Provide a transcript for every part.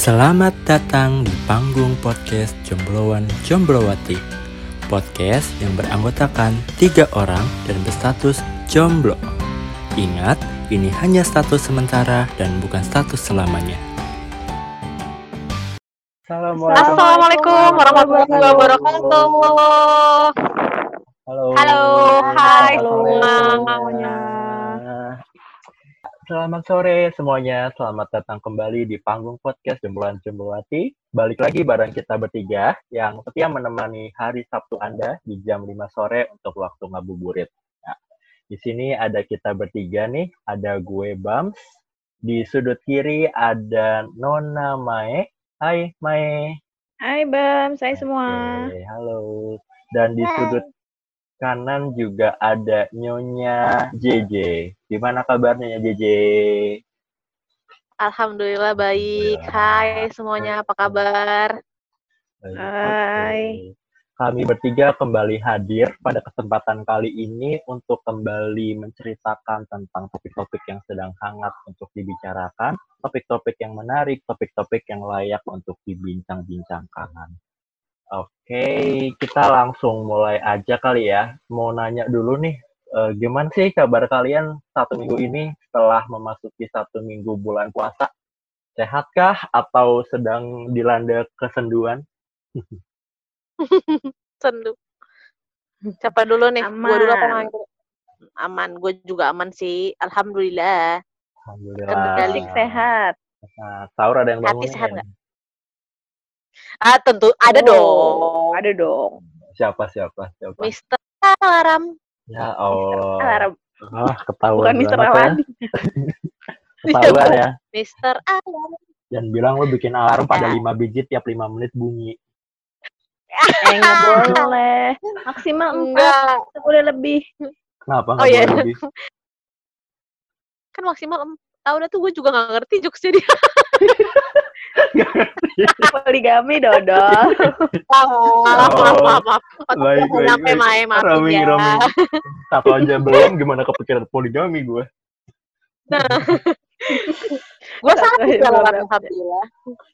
Selamat datang di panggung podcast Jombloan Jomblowati. Podcast yang beranggotakan 3 orang dan berstatus jomblo. Ingat, ini hanya status sementara dan bukan status selamanya. Assalamualaikum warahmatullahi wabarakatuh. Halo, hai semuanya. Selamat sore semuanya, selamat datang kembali di panggung podcast Jombloan Jomblowati. Balik lagi bareng kita bertiga yang setia menemani hari Sabtu Anda di jam 5 sore untuk waktu ngabuburit. Nah, di sini ada kita bertiga nih, ada gue Bams, di sudut kiri ada Nona Mae. Hai Mae. Hai Bam, saya semua. Oke, halo. Dan di sudut kanan juga ada Nyonya JJ. Gimana kabarnya JJ? Alhamdulillah baik. Hai semuanya, apa kabar? Hai. Kami bertiga kembali hadir pada kesempatan kali ini untuk kembali menceritakan tentang topik-topik yang sedang hangat untuk dibicarakan, topik-topik yang menarik, topik-topik yang layak untuk dibincang-bincangkan. Oke, kita langsung mulai aja kali ya. Mau nanya dulu nih, gimana sih kabar kalian 1 minggu ini setelah memasuki 1 minggu bulan puasa? Sehatkah atau sedang dilanda kesenduan? Sendu. Siapa dulu nih? Aman. Gue dulu apa main? Aman, gue juga aman sih. Alhamdulillah. Alhamdulillah. Kendali Sehat. Nah, sahur ada yang Hati bangunin? sehat nggak? Tentu ada dong. Ada dong. Siapa? Mister Alarm. Ya Allah. Alarm. Ketahuan Bukan Mister banget ya. Aladin. Ketahuan ya. Mister Alarm. Jangan bilang lo bikin alarm pada 5 biji tiap 5 menit bunyi. Nggak boleh. Maksimal 4. Enggak. Boleh lebih. Kenapa Oh, nggak iya. boleh lebih? Kan maksimal 4. Udah tuh gue juga nggak ngerti jokesnya dia. Poligami dodol. Maaf. Baik. Sampai main maaf Roaming. ya. Satu aja belum, gimana kepikiran poligami gue? Gue sakit Sampai kalau belum. alhamdulillah.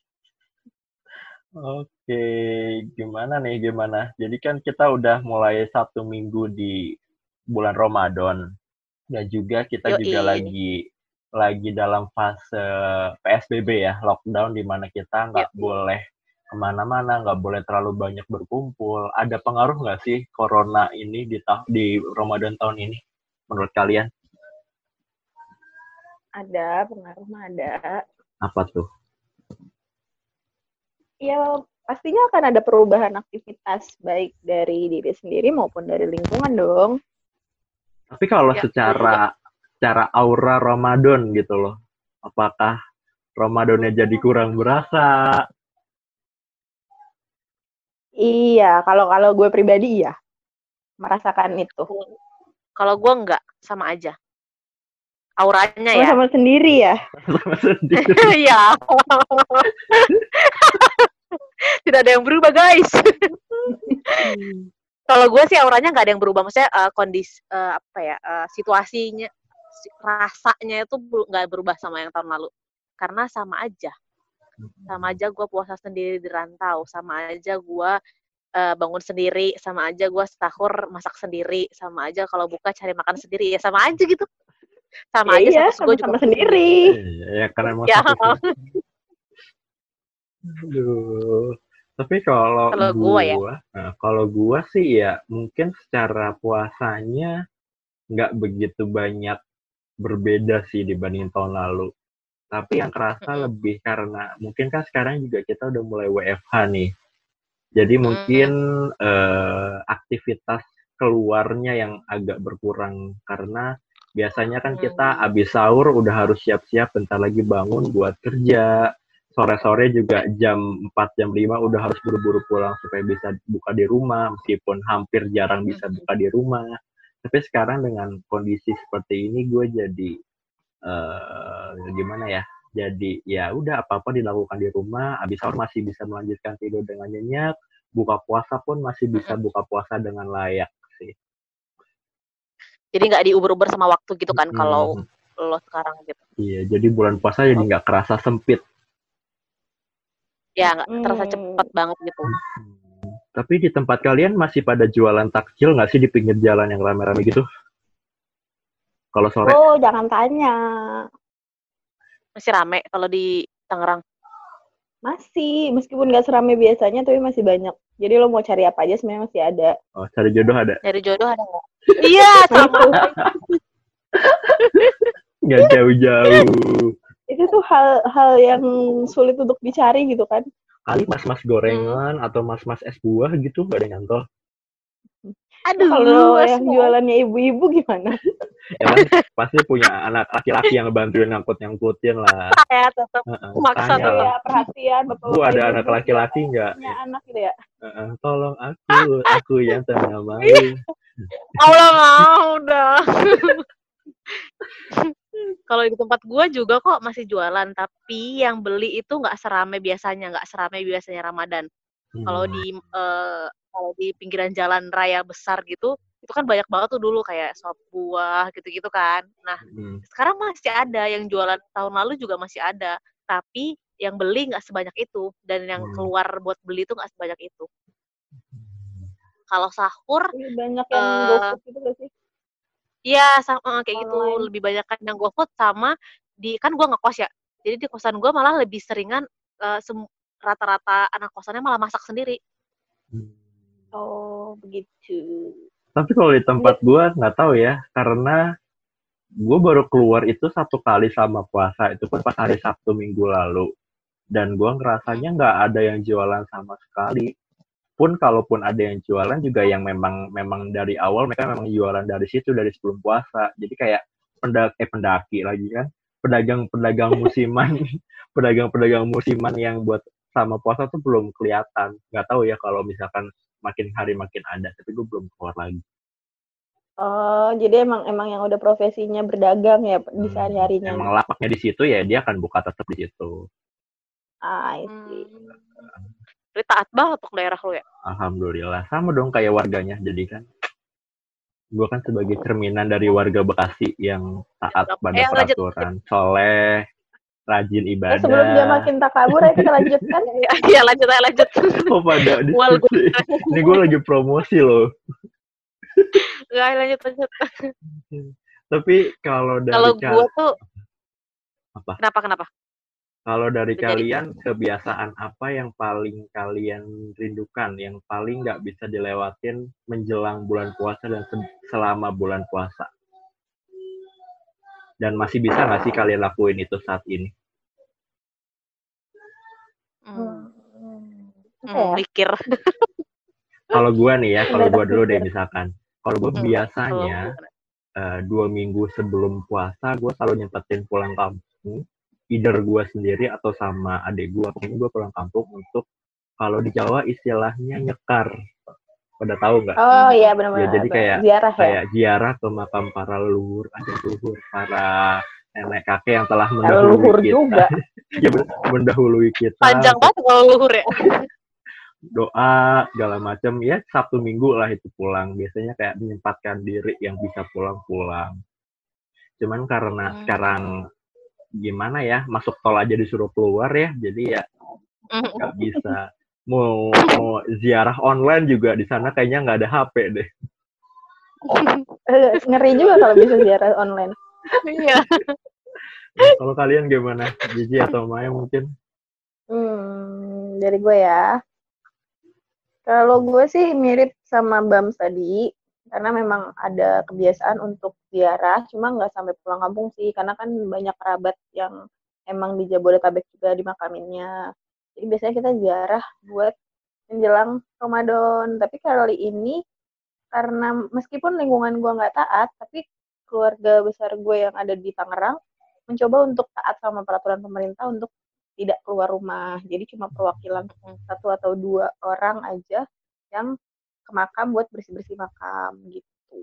Oke, gimana? Jadi kan kita udah mulai 1 minggu di bulan Ramadan. Dan juga kita Yoi. juga lagi dalam fase PSBB ya, lockdown, di mana kita nggak boleh kemana-mana, nggak boleh terlalu banyak berkumpul. Ada pengaruh nggak sih corona ini di Ramadan tahun ini menurut kalian? Ada, pengaruh mah ada. Apa tuh? Ya, pastinya akan ada perubahan aktivitas baik dari diri sendiri maupun dari lingkungan dong. Tapi kalau Ya. secara aura Ramadan gitu loh, apakah Ramadannya jadi kurang berasa? Iya, kalau gue pribadi ya merasakan itu. Kalau gue enggak, sama aja. Auranya ya. Sama sendiri ya. Sama sendiri. Iya. Tidak ada yang berubah, guys. Kalau gue sih auranya nggak ada yang berubah. Maksudnya kondisi situasinya, rasanya itu nggak berubah sama yang tahun lalu. Karena sama aja gue puasa sendiri di rantau, sama aja gue bangun sendiri, sama aja gue sahur masak sendiri, sama aja kalau buka cari makan sendiri, ya sama aja gitu. Sama aja Iya, status gue juga sama sendiri. Ya karena emang Ya. Aduh. Tapi kalau gue sih ya mungkin secara puasanya nggak begitu banyak berbeda sih dibanding tahun lalu. Tapi yang kerasa lebih karena mungkin kan sekarang juga kita udah mulai WFH nih. Jadi mungkin aktivitas keluarnya yang agak berkurang karena biasanya kan kita abis sahur udah harus siap-siap, bentar lagi bangun buat kerja. Sore-sore juga jam 4, jam 5 udah harus buru-buru pulang supaya bisa buka di rumah, meskipun hampir jarang bisa buka di rumah. Tapi sekarang dengan kondisi seperti ini gue jadi gimana ya? Jadi ya udah apa-apa dilakukan di rumah, abis sahur masih bisa melanjutkan tidur dengan nyenyak, buka puasa pun masih bisa buka puasa dengan layak sih. Jadi nggak diuber-uber sama waktu gitu kan kalau lo sekarang gitu. Iya, jadi bulan puasa jadi nggak kerasa sempit. ya nggak terasa cepat banget gitu. Tapi di tempat kalian masih pada jualan takjil nggak sih di pinggir jalan yang rame-rame gitu? Kalau sore? Oh, jangan tanya. Masih rame kalau di Tangerang. Masih, meskipun nggak seramai biasanya, tapi masih banyak. Jadi lo mau cari apa aja sebenarnya masih ada. Oh, cari jodoh ada? Nyari jodoh ada nggak? Iya, sama. Nggak jauh-jauh. Itu tuh hal yang sulit untuk dicari gitu kan. Kali mas-mas gorengan atau mas-mas es buah gitu nggak ada yang nyantol. Aduh, kalau yang jualannya ibu-ibu gimana? Ya kan pasti punya anak laki-laki yang bantuin ngangkut-ngangkutin lah. Ya, tetap maksa Tanya tuh lah. Ya, perhatian bapak. Bu ada anak laki-laki nggak? Punya anak gitu ya. Tolong aku yang tengah malu. Allah mau udah. Kalau di tempat gua juga kok masih jualan, tapi yang beli itu nggak serame biasanya Ramadan. Kalau di pinggiran jalan raya besar gitu, itu kan banyak banget tuh dulu kayak sop buah gitu-gitu kan. Nah, sekarang masih ada yang jualan, tahun lalu juga masih ada, tapi yang beli nggak sebanyak itu dan yang keluar buat beli itu nggak sebanyak itu. Kalau sahur banyak yang GoFood gitu gak sih? Iya, sama kayak gitu. Lebih banyak kan yang GoFood sama kan gua ngekos ya. Jadi di kosan gua malah lebih seringan rata-rata anak kosannya malah masak sendiri. Oh, begitu. Tapi kalau di tempat gue nggak tahu ya, karena gue baru keluar itu 1 kali sama puasa, itu pun pas hari Sabtu minggu lalu. Dan gue ngerasanya nggak ada yang jualan sama sekali. Pun kalaupun ada yang jualan juga yang memang dari awal mereka memang jualan dari situ, dari sebelum puasa. Jadi kayak pendaki lagi kan, pedagang-pedagang musiman, pedagang-pedagang musiman yang buat sama puasa tuh belum kelihatan. Nggak tahu ya kalau misalkan makin hari makin ada, tapi gue belum keluar lagi. Oh, jadi emang yang udah profesinya berdagang ya di sehari-harinya. Emang lapaknya di situ ya, dia akan buka tetap di situ. I see. Jadi taat banget untuk daerah lo ya? Alhamdulillah, sama dong kayak warganya. Jadi kan, gue kan sebagai cerminan dari warga Bekasi yang taat pada peraturan, soleh, rajin ibadah. Sebelum dia makin takabur, ayo kita lanjutkan. Iya, lanjut. Oh, pada diskusi. Ini gue lagi promosi loh. Nggak, lanjut. Tapi kalau gue tuh apa? Kenapa? Kalau dari kalian, kebiasaan apa yang paling kalian rindukan, yang paling nggak bisa dilewatin menjelang bulan puasa dan selama bulan puasa? Dan masih bisa nggak sih kalian lakuin itu saat ini? Mikir. Kalau gue nih ya, kalau gue dulu deh misalkan. Kalau gue biasanya 2 minggu sebelum puasa, gue selalu nyempetin pulang kampung. Either gue sendiri atau sama adik gue. Gue pulang kampung untuk, kalau di Jawa istilahnya nyekar. Pada tahu nggak? Oh iya benar-benar. Ya, jadi kayak ziarah, kayak ziarah ke makam para leluhur, para nenek kakek yang telah mendahului kita. Juga. Ya, mendahului kita. Panjang banget kalau leluhur ya. Doa segala macam ya, Sabtu Minggu lah itu pulang. Biasanya kayak menyempatkan diri yang bisa pulang. Cuman karena sekarang gimana ya, masuk tol aja disuruh keluar ya, jadi ya nggak bisa. Mau ziarah online juga di sana kayaknya nggak ada HP deh. Ngeri juga kalau bisa ziarah online. Iya. Kalau kalian gimana, Gigi atau Maya mungkin? Dari gue ya. Kalau gue sih mirip sama Bams tadi, karena memang ada kebiasaan untuk ziarah, cuma nggak sampai pulang kampung sih, karena kan banyak kerabat yang emang di Jabodetabek juga dimakaminnya. Jadi biasanya kita ziarah buat menjelang Ramadan. Tapi kali ini, karena meskipun lingkungan gue nggak taat, tapi keluarga besar gue yang ada di Tangerang mencoba untuk taat sama peraturan pemerintah untuk tidak keluar rumah. Jadi cuma perwakilan 1 atau 2 orang aja yang ke makam buat bersih-bersih makam gitu.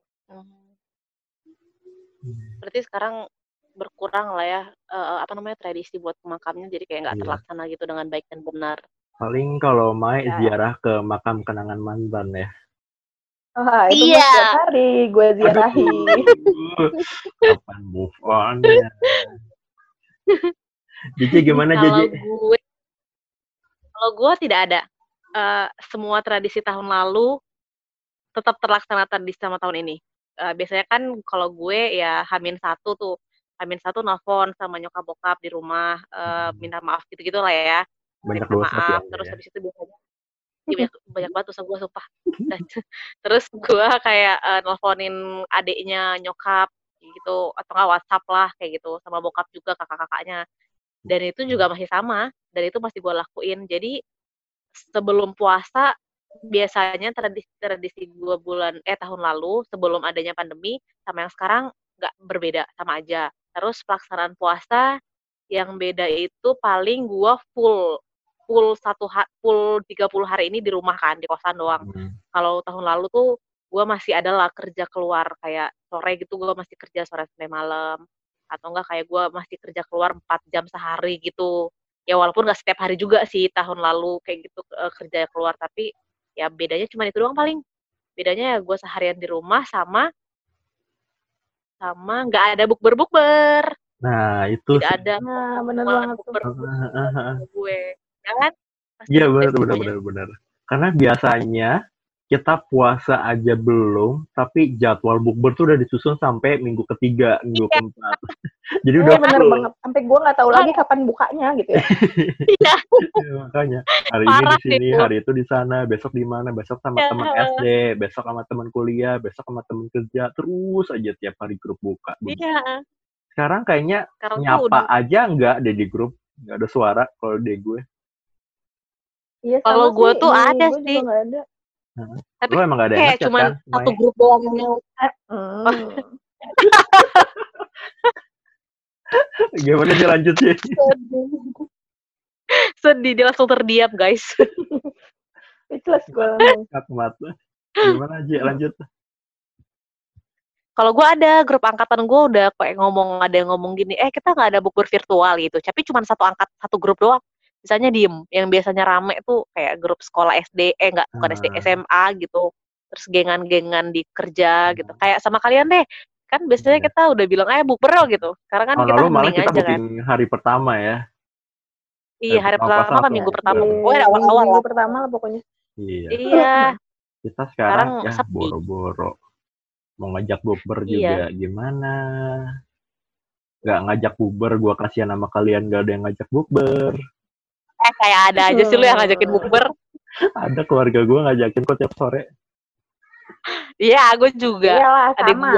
Berarti sekarang berkurang lah ya tradisi buat ke makamnya, jadi kayak nggak terlaksana gitu dengan baik dan benar. Paling kalau Mai ziarah ke makam kenangan mantan ya. Wah, itu setiap hari gue ziarahi. Kapan move on ya? Jadi gimana Jadi? Kalau gue tidak ada. Semua tradisi tahun lalu tetap terlaksana tradisi sama tahun ini. Biasanya kan kalau gue ya H-1 tuh. H-1 nelfon sama nyokap bokap di rumah, minta maaf gitu-gitu lah ya. Banyak Minta dosa sih maaf, Anda terus ya. habis itu biasanya banyak banget dosa gue sumpah. Terus gue kayak nelfonin adiknya nyokap gitu, atau nggak WhatsApp lah kayak gitu, sama bokap juga kakak-kakaknya. Dan itu juga masih sama, dan itu masih gue lakuin. Jadi sebelum puasa biasanya tradisi 2 bulan tahun lalu sebelum adanya pandemi sama yang sekarang nggak berbeda, sama aja. Terus pelaksanaan puasa yang beda itu paling gua full 30 hari ini di rumah kan, di kosan doang. Kalau tahun lalu tuh gua masih ada lah kerja keluar, kayak sore gitu gua masih kerja sore sampai malam, atau enggak kayak gua masih kerja keluar 4 jam sehari gitu. Ya walaupun nggak setiap hari juga sih tahun lalu kayak gitu kerja keluar, tapi ya bedanya cuma itu doang paling. Bedanya ya gue seharian di rumah sama nggak ada bukber-bukber. Nah, itu Tidak sih. ada Nah, bener omongan banget tuh. bukber-bukber sama gue. Ya kan? Pasti Iya beda benar. semuanya. Karena biasanya kita puasa aja belum, tapi jadwal bukber tuh udah disusun sampai minggu ketiga, minggu Iya, keempat. Jadi udah Bener full. banget. Sampai gue nggak tahu lagi kapan bukanya gitu ya. iya. Ya, makanya hari ini di Parah sini, itu. hari itu di sana, besok di mana, besok sama Ya, teman SD, besok sama teman kuliah, besok sama teman kerja, terus aja tiap hari grup buka. iya. Sekarang kayaknya Sekarang tuh nyapa udah. aja nggak deh di grup, nggak ada suara kalau di gue. Iya, Kalau sama gue sih. tuh Di ada gue sih. juga nggak ada. Tapi Lo emang gak ada yang kayak ngechat cuman kan? satu Mai? grup doang yang Gimana sih lanjut sih? sedih, dia langsung terdiam guys. Speechless gue langsung. Cut mata. Gimana aja lanjut? Kalau gue ada grup angkatan gue udah kayak ada yang ngomong gini, kita nggak ada bukber virtual gitu, tapi cuma satu grup doang. Misalnya diem, yang biasanya rame tuh kayak grup sekolah SD, bukan SD, SMA gitu, terus gengan-gengan di kerja gitu, kayak sama kalian deh, kan biasanya kita udah bilang bukber gitu, sekarang kan Tahun kita lalu malah hening kita aja kan. booking hari pertama ya. Iya, hari pertama pertama apa minggu pertama, Iya, pokoknya awal-awal minggu lah. pertama lah pokoknya. Iya. Iya, Kita sekarang sekarang ya sepi. boro-boro. Mau ngajak bukber Iya. juga gimana? Gak ngajak bukber, gue kasihan sama kalian gak ada yang ngajak bukber. Kayak ada aja sih lu yang ngajakin bukber. Ada keluarga gue ngajakin kok tiap sore. Iya, gue juga. Iyalah, Adik sama. gue.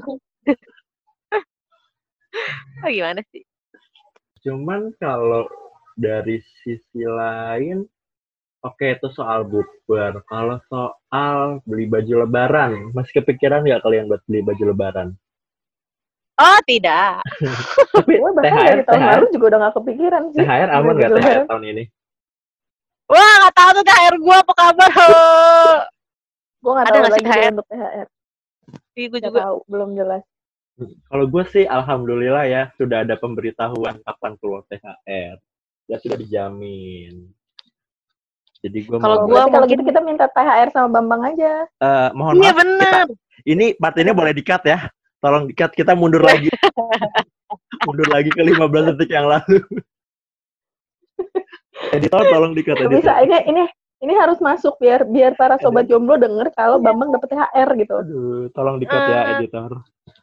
Gimana sih? Cuman kalau dari sisi lain, oke itu soal bukber. Kalau soal beli baju lebaran, masih kepikiran nggak kalian buat beli baju lebaran? Oh, tidak. Tapi Gue bahkan dari tahun lalu juga udah gak kepikiran sih. THR aman nggak THR tahun ini? Wah, nggak tahu tuh THR gue apa kabar. Gue gak Ada tahu nggak sih lagi THR? untuk THR. Iya, gue Gak juga. tahu, belum jelas. Kalau gue sih alhamdulillah ya sudah ada pemberitahuan kapan keluar THR. Ya sudah dijamin. Jadi gue Kalau Kalau gua gitu kita minta THR sama Bambang aja. mohon Iya maaf. bener. Ini part ini boleh di-cut ya. Tolong di-cut, kita mundur lagi. Mundur lagi ke 15 detik yang lalu. Editor tolong di-cut. Bisa ini harus masuk biar para sobat jomblo denger kalau Bambang dapet THR gitu. Aduh, tolong di-cut ya editor.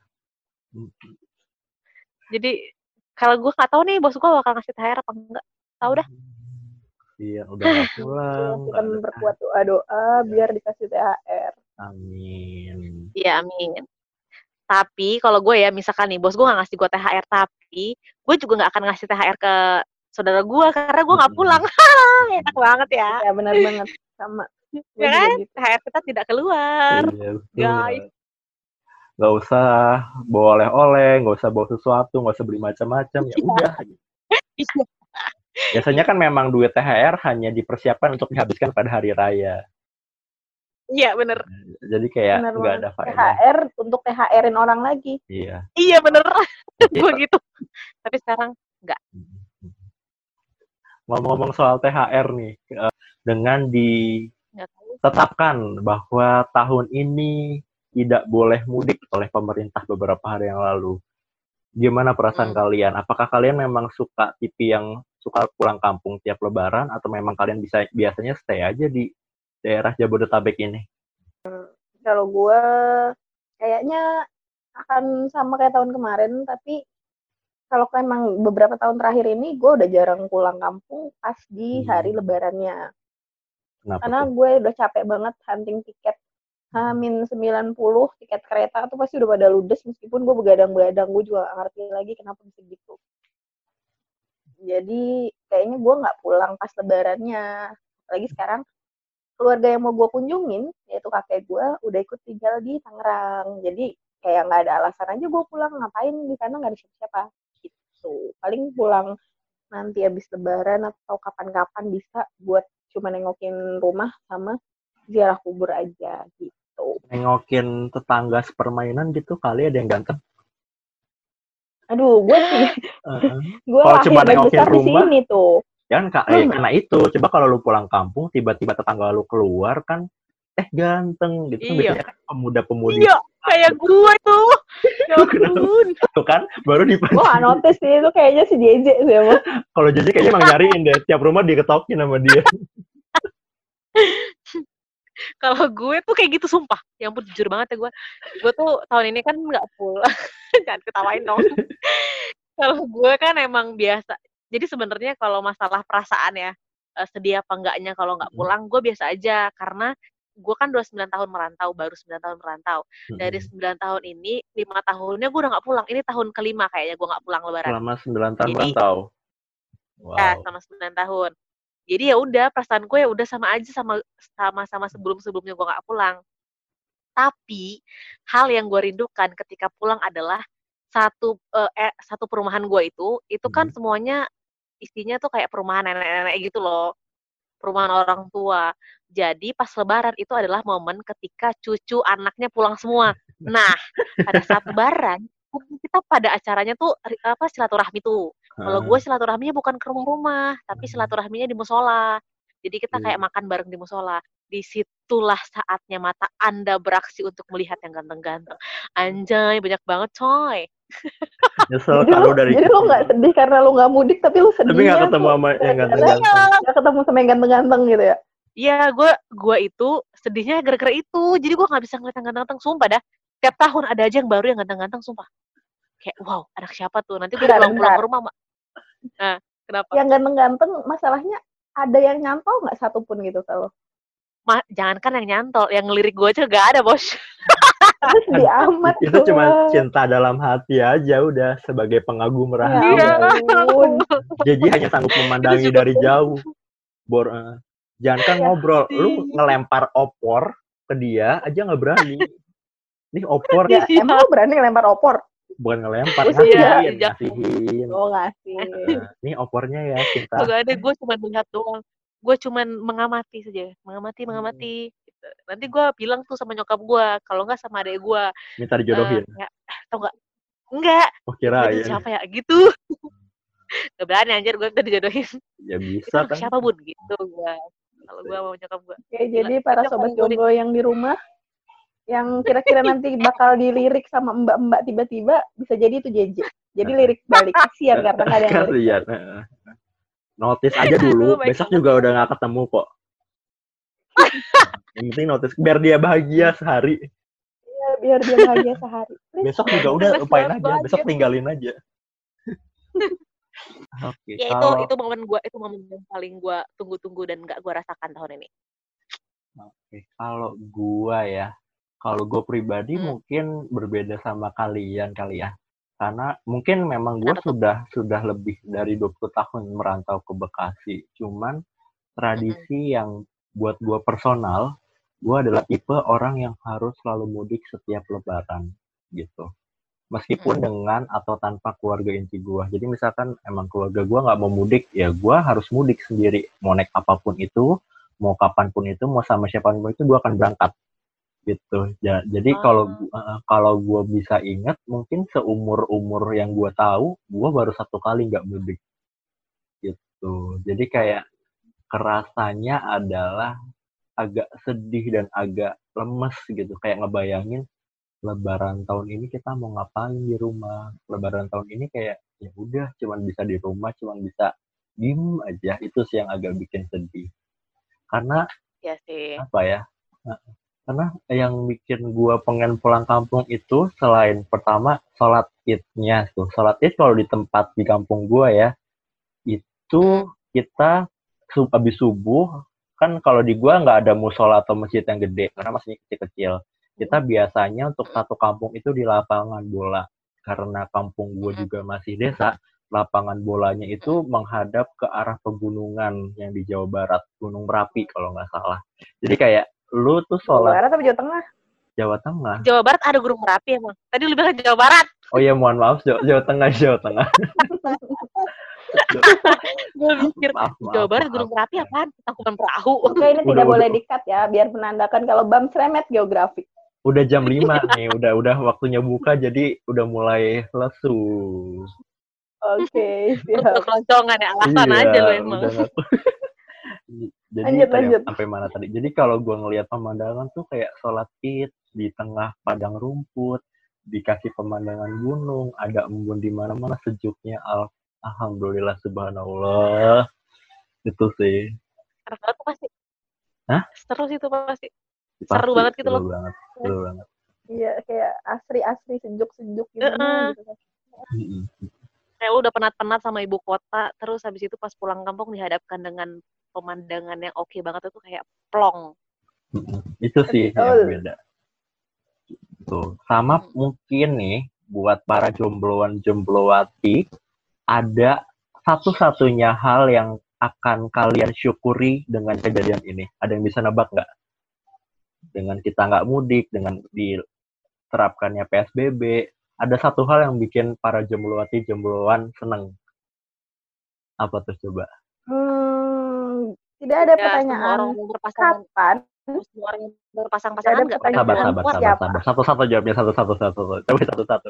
Jadi kalau gue nggak tahu nih bos gue bakal ngasih THR apa enggak. Tahu dah. Iya, udah gak pulang. Kita memperkuat doa-doa biar dikasih THR. Amin. Iya, amin. Tapi kalau gue ya, misalkan nih bos gue nggak ngasih gue THR, tapi gue juga nggak akan ngasih THR ke saudara gue karena gue nggak pulang. Enak banget ya. Ya benar banget, sama. Ya kan? Gitu. THR kita tidak keluar. Iya, guys. Gak usah bawa oleh-oleh, gak usah bawa sesuatu, gak usah beli macam-macam, ya udah. Biasanya kan memang duit THR hanya dipersiapkan untuk dihabiskan pada hari raya. Iya, bener. Jadi kayak nggak ada faedah. THR untuk THR-in orang lagi. Iya. Iya, bener. Gue gitu. Tapi sekarang nggak. Ngomong-ngomong soal THR nih, dengan ditetapkan bahwa tahun ini tidak boleh mudik oleh pemerintah beberapa hari yang lalu. Gimana perasaan kalian? Apakah kalian memang suka tipe yang suka pulang kampung tiap lebaran atau memang kalian biasanya stay aja di daerah Jabodetabek ini? Kalau gue kayaknya akan sama kayak tahun kemarin, tapi kalau emang beberapa tahun terakhir ini gue udah jarang pulang kampung pas di hari lebarannya. Kenapa Karena tuh? gue udah capek banget hunting tiket H-90 tiket kereta tuh pasti udah pada ludes, meskipun gue begadang-begadang, gue juga gak ngerti lagi kenapa bisa gitu. Jadi kayaknya gue nggak pulang pas lebarannya. Apalagi sekarang keluarga yang mau gue kunjungin, yaitu kakek gue, udah ikut tinggal di Tangerang. Jadi kayak nggak ada alasan aja gue pulang, ngapain di sana nggak ada siapa-siapa. Gitu. Paling pulang nanti habis lebaran atau kapan-kapan bisa buat cuma nengokin rumah sama ziarah kubur aja gitu. Nengokin tetangga sepermainan gitu, kali ada yang ganteng. Aduh, gue sih, gue Kalau lahir cuma dan nengokin besar di rumah, sini tuh. kan karena itu. Coba kalau lu pulang kampung, tiba-tiba tetangga lu keluar kan, ganteng gitu kan, Iya. biasanya kan pemuda-pemudi. Iya, kayak gue tuh. Ya ampun. Tuh kan, baru dipancing. Wah, notice sih itu kayaknya si JJ sih emang. Kalau JJ kayaknya emang nyariin deh, tiap rumah diketokin sama dia. Kalau gue tuh kayak gitu sumpah. Ya ampun, jujur banget ya gue. Gue tuh tahun ini kan nggak pulang. Jangan ketawain dong. Kalau gue kan emang biasa. Jadi sebenarnya kalau masalah perasaan ya, sedih apa enggaknya kalau nggak pulang, gue biasa aja. Karena gue kan 29 tahun merantau, baru 9 tahun merantau. Dari 9 tahun ini, 5 tahunnya gue udah nggak pulang. Ini tahun kelima kayaknya gue nggak pulang lebaran. Selama 9 tahun Jadi, merantau. ya, selama 9 tahun. Jadi ya udah, perasaan gue ya udah sama aja sama sebelum-sebelumnya gue nggak pulang. Tapi hal yang gue rindukan ketika pulang adalah satu perumahan gue itu kan semuanya isinya tuh kayak perumahan nenek-nenek gitu loh, perumahan orang tua. Jadi pas lebaran itu adalah momen ketika cucu anaknya pulang semua. Nah, pada saat lebaran kita pada acaranya tuh silaturahmi tuh. Kalau gue silaturahminya bukan ke rumah-rumah, tapi silaturahminya di musola. Jadi kita kayak makan bareng di musola. Disitulah saatnya mata Anda beraksi untuk melihat yang ganteng-ganteng. Anjay, banyak banget coy. Nyesel kalau dari Jadi lu nggak sedih karena lu nggak mudik, tapi lu sedih. Tapi nggak ketemu sama yang ganteng-ganteng. Nggak ketemu sama yang ganteng-ganteng gitu ya? Iya, gue itu sedihnya gara-gara itu. Jadi gue nggak bisa ngeliat yang ganteng-ganteng. Sumpah dah, tiap tahun ada aja yang baru yang ganteng-ganteng. Sumpah. Kayak wow, anak siapa tuh? Nanti gue pulang-pulang ke rumah, Mak. Nah, kenapa? Yang ganteng-ganteng, masalahnya ada yang nyantol nggak satupun gitu kalau? Jangankan yang nyantol, yang ngelirik gue aja gak ada, bos. Sedih amat. Itu cuma cinta dalam hati aja, udah sebagai pengagum rahasia. Ya, Jadi hanya sanggup memandangi dari jauh. Jangan kan ngobrol, lu ngelempar opor ke dia aja nggak berani. Nih opor. Ya, emang lu berani ngelempar opor? Bukan ngelempar, ngasihin. Oh, ngasih. Nah, nih opornya ya, cinta. Gak ada, gue cuma melihat doang. Gue cuma mengamati saja, mengamati. Gitu. Nanti gue bilang tuh sama nyokap gue, kalau nggak sama adek gue. Minta dijodohin. Tau nggak? Enggak. Oh, kirain. Siapa ya? Gitu. Gak berani anjir gue minta dijodohin. Ya bisa kan. Siapa bun? Gitu gue. Kalau gue mau nyokap gue. Oke, jadi para sobat jomblo yang di rumah, yang kira-kira nanti bakal dilirik sama mbak-mbak tiba-tiba, bisa jadi itu JJ. Jadi lirik balik, kasihan karena nggak ada yang lirik. Notice aja dulu, besok juga udah nggak ketemu kok. Yang penting notice, biar dia bahagia sehari. Iya, biar dia bahagia sehari. Besok juga udah lupain aja, besok tinggalin aja. Oke. Ya itu momen yang paling gue tunggu-tunggu dan nggak gue rasakan tahun ini. Oke, kalau gue pribadi mungkin berbeda sama kalian kali ya. Karena mungkin memang gue sudah lebih dari 20 tahun merantau ke Bekasi. Cuman tradisi yang buat gue personal, gue adalah tipe orang yang harus selalu mudik setiap lebaran gitu. Meskipun dengan atau tanpa keluarga inti gue. Jadi misalkan emang keluarga gue nggak mau mudik, ya gue harus mudik sendiri. Mau naik apapun itu, mau kapanpun itu, mau sama siapapun itu, gue akan berangkat. Gitu. Jadi kalau gue bisa ingat, mungkin seumur yang gue tahu, gue baru 1 kali nggak mudik. Gitu. Jadi kayak kerasanya adalah agak sedih dan agak lemes gitu. Kayak ngebayangin lebaran tahun ini kita mau ngapain di rumah. Lebaran tahun ini kayak ya udah cuman bisa di rumah, cuman bisa diem aja. Itu sih yang agak bikin sedih. Karena Ya sih. apa ya? Nah, karena yang bikin gua pengen pulang kampung itu selain pertama sholat Id-nya tuh. Sholat Id kalau di tempat di kampung gua ya, itu kita habis subuh kan kalau di gua nggak ada musola atau masjid yang gede karena masih kecil-kecil. Kita biasanya untuk satu kampung itu di lapangan bola. Karena kampung gua juga masih desa, lapangan bolanya itu menghadap ke arah pegunungan yang di Jawa Barat, Gunung Merapi kalau nggak salah. Jadi kayak lu tuh Jawa sholat Barat atau Jawa Tengah? Jawa Tengah. Jawa Barat ada Gunung Merapi emang. Tadi lu bilang Jawa Barat. Oh iya, mohon maaf, Jawa Tengah, Jawa Tengah. Gue mikir Maaf, Jawa Barat maaf. Gunung Merapi apaan? Tangkuban perahu. Oke, ini tidak boleh di-cut ya, biar menandakan kalau Bam remet geografi. Udah jam 5 nih, udah waktunya buka jadi udah mulai lesu. Oke, Untuk siap. keloncongan ya, alasan Iya, aja lu emang. udah ngaku. Jadi Lanjut. sampai mana tadi? Jadi kalau gua ngelihat pemandangan tuh kayak sholat Id di tengah padang rumput, dikasih pemandangan gunung, ada embun di mana-mana, sejuknya. Alhamdulillah, subhanallah. Itu sih. Seru banget tuh pasti. Hah? Seru sih itu pasti. Pasti Seru banget gitu seru loh. banget, seru banget. Iya, kayak asri-asri, sejuk-sejuk gimana gitu kan. Mm-mm. Kayak lu udah penat-penat sama ibu kota, terus habis itu pas pulang kampung dihadapkan dengan pemandangan yang oke banget itu kayak plong. Mm-mm. Itu sih Betul. yang beda. Tuh, sama mungkin nih buat para jombloan-jomblowati ada satu-satunya hal yang akan kalian syukuri dengan kejadian ini. Ada yang bisa nebak nggak? Dengan kita nggak mudik, dengan diterapkannya PSBB, ada satu hal yang bikin para jombloan seneng. Apa tuh coba? Tidak ada Ya, pertanyaan semua orang yang berpasangan, kapan. semua orang yang berpasang-pasangan Ada nggak pada pertanyaan bulan puasa. siapa? Satu-satu jawabnya satu-satu. Coba satu-satu.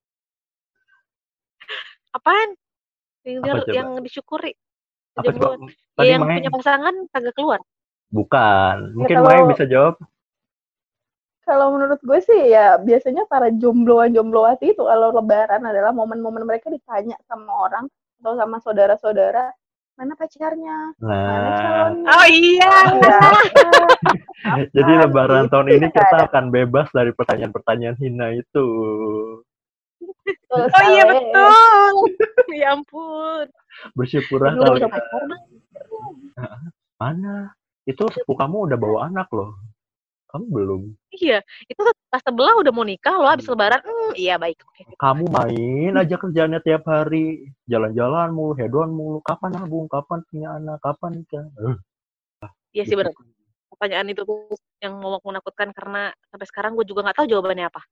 Apaan? Apa coba? Yang disyukuri. Apa coba? Jombloan. Tadi Ya, yang Mai punya pasangan kagak keluar. bukan. Mungkin kalau- Mai bisa jawab. Kalau menurut gue sih ya biasanya para jombloan-jomblowati itu kalau lebaran adalah momen-momen mereka ditanya sama orang atau sama saudara-saudara, mana pacarnya, mana calonnya. Oh iya. Iya. Jadi lebaran tahun ini Nggak kita ada. akan bebas dari pertanyaan-pertanyaan hina itu. Betul Oh iya sekali. betul. Ya ampun. Bersyukurlah Belum kali. punya pacar, Bang. Mana? Itu sepupu kamu udah bawa anak loh. Kamu belum. Iya, itu pas sebelah udah mau nikah loh habis lebaran. Iya baik. Oke. Kamu main aja kerjaannya tiap hari. Jalan-jalan mulu, hedon mulu. Kapan nabung? Kapan punya anak? Kapan nikah? Iya sih benar. Pertanyaan itu tuh yang menakutkan karena sampai sekarang gue juga nggak tahu jawabannya apa.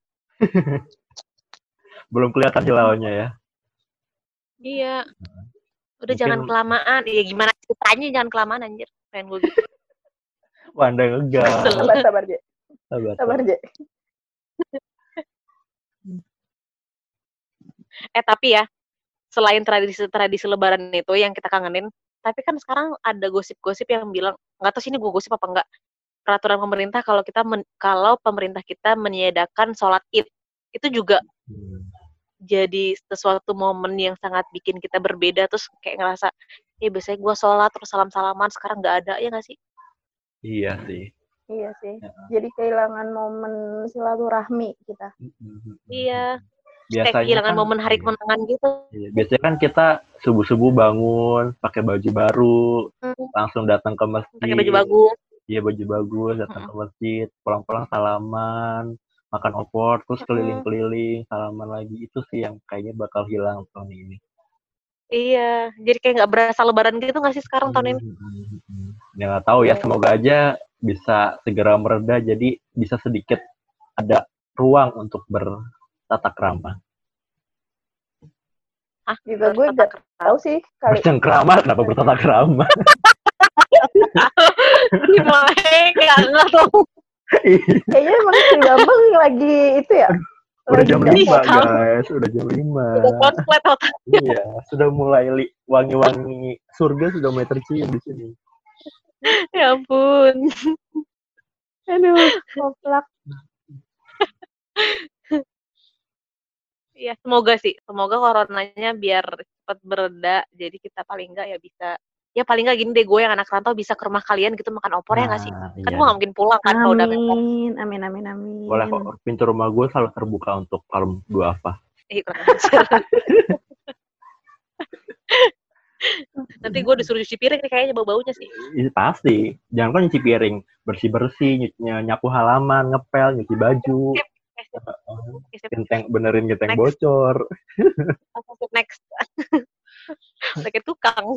Belum kelihatan hilalnya ya. Iya. Udah Mungkin- jangan kelamaan. Iya gimana ceritanya jangan kelamaan anjir. Pengen gue gitu. Wah, Anda ngegas. Sabar, Je. Sabar, Je. Tapi ya, selain tradisi lebaran itu yang kita kangenin, tapi kan sekarang ada gosip-gosip yang bilang, nggak tahu sih ini gue gosip apa enggak, peraturan pemerintah kalau pemerintah kita meniadakan sholat Id, itu juga jadi sesuatu momen yang sangat bikin kita berbeda, terus kayak ngerasa, biasanya gue sholat terus salam-salaman, sekarang nggak ada, ya nggak sih? Iya sih. Iya sih. Jadi kehilangan momen silaturahmi kita. Iya. Biasanya Kayak kehilangan kan, momen hari kemenangan gitu. Iya, biasanya kan kita subuh-subuh bangun, pakai baju baru, langsung datang ke masjid. Pakai baju bagus. Iya, baju bagus, datang ke masjid, pulang-pulang salaman, makan opor, terus keliling-keliling, salaman lagi. Itu sih yang kayaknya bakal hilang tahun ini. Iya, jadi kayak nggak berasa lebaran gitu nggak sih sekarang tahun ini? Ya nggak tahu ya, semoga aja bisa segera mereda, jadi bisa sedikit ada ruang untuk bertata krama. Juga gue nggak tahu sih kali. Bercengkrama, kenapa bertata krama? Gimana? Nggak tahu. Kayaknya emang si Bambang lagi itu ya. Udah jam 5 Iya, guys, udah jam 5. Udah konslet otak. Iya, sudah mulai wangi-wangi surga sudah mulai tercium di sini. Ya ampun. Aduh, koplak. Iya, semoga sih. Semoga coronanya biar cepat bereda. Jadi kita paling enggak ya bisa. Ya paling enggak gini deh, gue yang anak rantau bisa ke rumah kalian gitu makan opor ya nggak sih? Kan Iya. gue nggak mungkin pulang kan kalau udah mepet. Amin. Boleh kok, pintu rumah gue selalu terbuka untuk kalau gue apa. Kurang ajar. Nanti gue disuruh cuci piring nih kayaknya bau-baunya sih. Ini pasti. Jangan kan nyuci piring, bersih-bersih, nyapu halaman, ngepel, nyuci baju. Benerin genteng bocor. Next. Sakit tukang.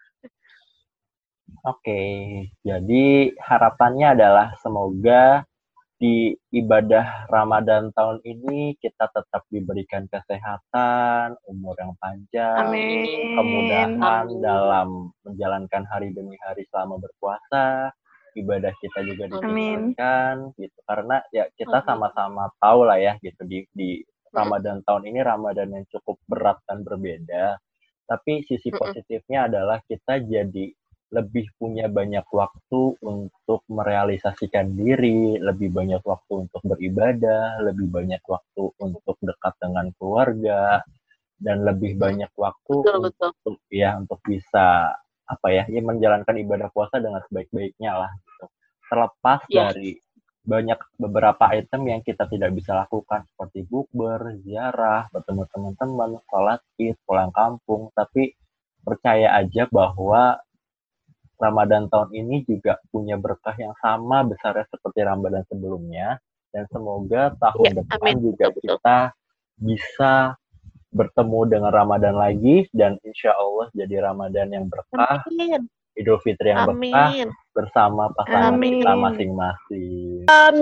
Oke, jadi harapannya adalah semoga di ibadah Ramadan tahun ini kita tetap diberikan kesehatan, umur yang panjang, kemudahan dalam menjalankan hari demi hari selama berpuasa, ibadah kita juga ditingkatkan gitu. Karena ya kita sama-sama tahu lah ya gitu di Ramadan tahun ini Ramadan yang cukup berat dan berbeda. Tapi sisi positifnya adalah kita jadi lebih punya banyak waktu untuk merealisasikan diri, lebih banyak waktu untuk beribadah, lebih banyak waktu untuk dekat dengan keluarga, dan lebih banyak waktu untuk bisa menjalankan ibadah puasa dengan sebaik-baiknya lah. Gitu. Terlepas dari banyak beberapa item yang kita tidak bisa lakukan seperti bukber, ziarah, bertemu teman-teman, sholat id, pulang kampung, tapi percaya aja bahwa Ramadan tahun ini juga punya berkah yang sama besarnya seperti Ramadan sebelumnya, dan semoga tahun depan juga kita bisa bertemu dengan Ramadan lagi, dan insya Allah jadi Ramadan yang berkah, Idul Fitri yang berkah bersama pasangan kita masing-masing.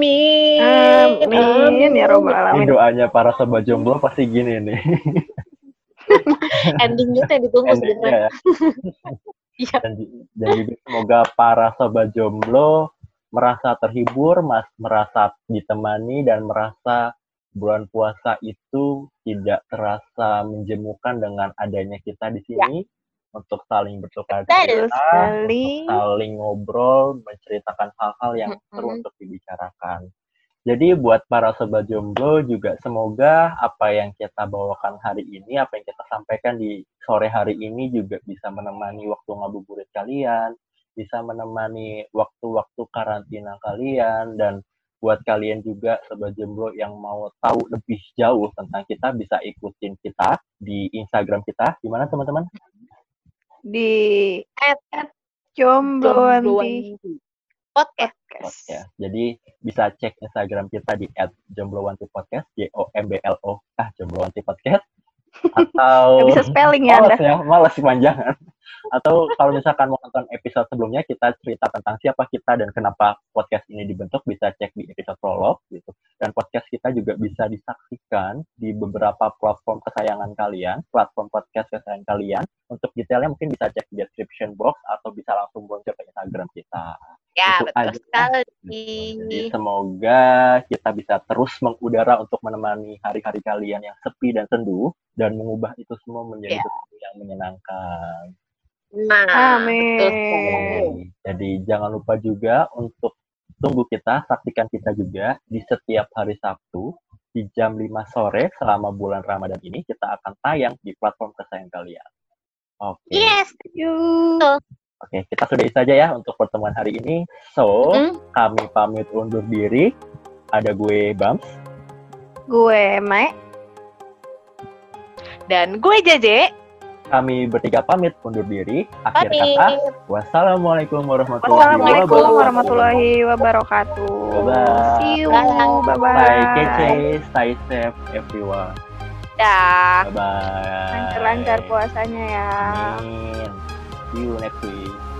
Amin ya robbal alamin. Ini doanya para sobat jomblo pasti gini nih. Endingnya yang ditunggu sebenarnya. Dan juga semoga para sobat jomblo merasa terhibur, merasa ditemani, dan merasa bulan puasa itu tidak terasa menjemukan dengan adanya kita di sini untuk saling bertukar cerita, untuk saling ngobrol, menceritakan hal-hal yang seru untuk dibicarakan. Jadi buat para sobat jomblo juga semoga apa yang kita bawakan hari ini, apa yang kita sampaikan di sore hari ini juga bisa menemani waktu ngabuburit kalian, bisa menemani waktu-waktu karantina kalian, dan buat kalian juga sobat jomblo yang mau tahu lebih jauh tentang kita bisa ikutin kita di Instagram kita. Di mana teman-teman? Di @jomblowanti podcast. Ya. Jadi bisa cek Instagram kita di @jomblowanti podcast, JOMBLO jomblowanti podcast. Atau bisa spelling ya Anda. Malas kepanjangan. Atau kalau misalkan mau nonton episode sebelumnya kita cerita tentang siapa kita dan kenapa podcast ini dibentuk, bisa cek di episode prolog gitu. Dan podcast kita juga bisa disaksikan di beberapa platform kesayangan kalian, platform podcast kesayangan kalian. Untuk detailnya mungkin bisa cek di description box atau bisa langsung bonceng ke Instagram kita. Ya, itu betul sekali. Jadi semoga kita bisa terus mengudara untuk menemani hari-hari kalian yang sepi dan sendu, dan mengubah itu semua menjadi sesuatu yang menyenangkan. Amin. Jadi jangan lupa juga untuk tunggu kita, saksikan kita juga di setiap hari Sabtu di jam 5 sore selama bulan Ramadan ini kita akan tayang di platform kesayangan kalian. Oke. Yes. Oke, kita sudahi saja ya untuk pertemuan hari ini. So, kami pamit undur diri. Ada gue Bams, gue Mai, dan gue Jeje. Kami bertiga pamit undur diri. Akhir kata, wassalamualaikum warahmatullahi wabarakatuh. Bye-bye. See you. Bye-bye. Stay kece, stay safe everyone. Dah. Bye-bye. Lancar-lancar puasanya ya. Amin. See you next week.